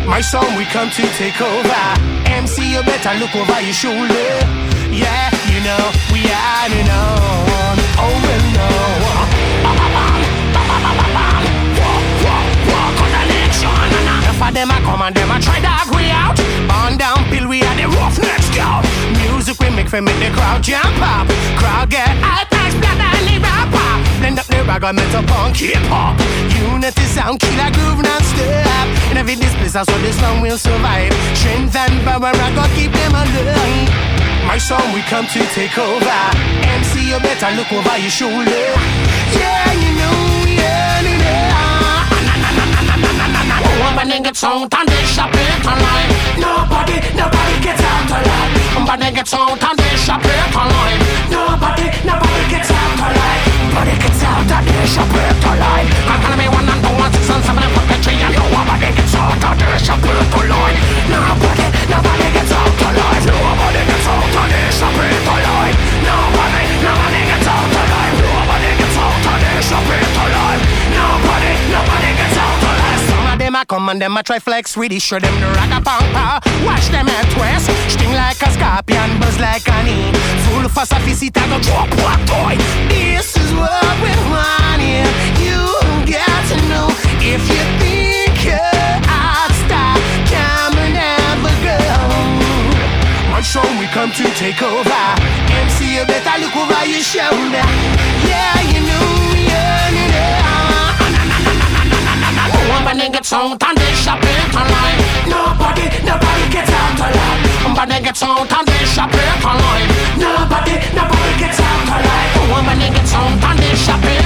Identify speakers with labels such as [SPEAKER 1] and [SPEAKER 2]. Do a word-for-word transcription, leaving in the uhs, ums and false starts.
[SPEAKER 1] My song, we come to take over. M C, you better look over your shoulder. Yeah, you know, we are the known. Oh, well, no. Walk on the election. Enough of them, I come and them, I try to agree out. On down, pill, we are the roughnecks scout. Music we make for make the crowd jump up. Crowd get hype, nice, blood, and the rap up. Blend up the ragga, metal, punk, hip-hop. Unity sound, killer groove, non-stop. In every displace, so this song will survive. Strength and power, I gotta keep them alive. My song, we come to take over. M C, you better look over your shoulder. Yeah, you know, yeah, you know. Nobody gets out and they shop it online. Nobody, nobody gets out alive. Nobody gets out and they shop it online. Nobody, nobody gets out alive. Nobody gets out and they shop it alive. I'm gonna be one and two, one, six, and seven, and fuck the tree. And nobody gets out and they shop it alive. Nobody, nobody gets out alive. Nobody gets out and they shop it alive. Nobody, nobody gets out alive. Nobody gets out and they shop it alive. Nobody, nobody gets out alive. Some of them I come and them I try flex with it. Show them the ragga pampa. Watch them head twist. Sting like a scorpion, buzz like an e. Full for sophisticate, I go drop what toy. This is what we want here. You got to know if you think you're out stop, come and never go. My song we come to take over. M C, you better look over your shoulder. Yeah, you know, yeah, you know. Nobody gets out and they shop it online. Nobody, nobody gets out alive. Nobody gets out and they shop it online. Nobody, nobody gets out alive. Nobody gets out and they shop it